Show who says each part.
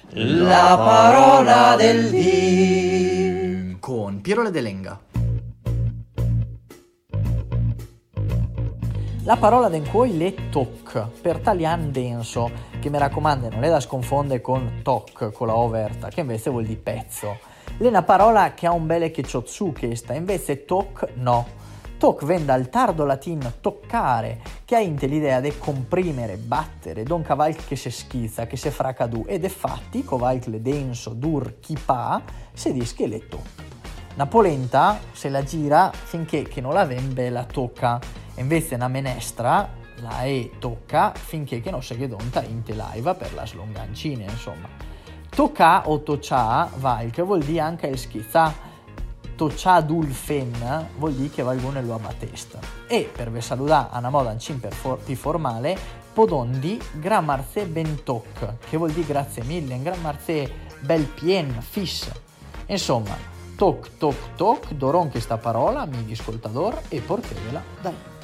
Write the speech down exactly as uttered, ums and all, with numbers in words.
Speaker 1: La parola del dì
Speaker 2: con Piero Ledelenga.
Speaker 3: La parola den cui le toc, per talian denso, che mi raccomando non è da sconfondere con toc, con la O verta, che invece vuol dire pezzo. È una parola che ha un belle che ciozzu questa, invece toc no. Toc viene dal tardo latino toccare, che ha inte l'idea di comprimere, battere, don cavalc che si schizza, che si fracadù, ed è fatti, cavalc le denso, dur, chipà, si dice che le toc. Una polenta se la gira finché che non la vembe la tocca, invece una menestra la e tocca finché che non si donta inte laiva per la slongancina, insomma. Tocca o toccia, valc, vuol dire anche il schizzà. Toccia dulfen vuol dire che valgono lo a testa. E per ve salutare a una moda ancin per for- più formale, podondi gramarze ben toc, che vuol dire grazie mille, gramarze bel pien, fis. Insomma, toc toc toc, doron questa parola, amici ascoltador, e portevela da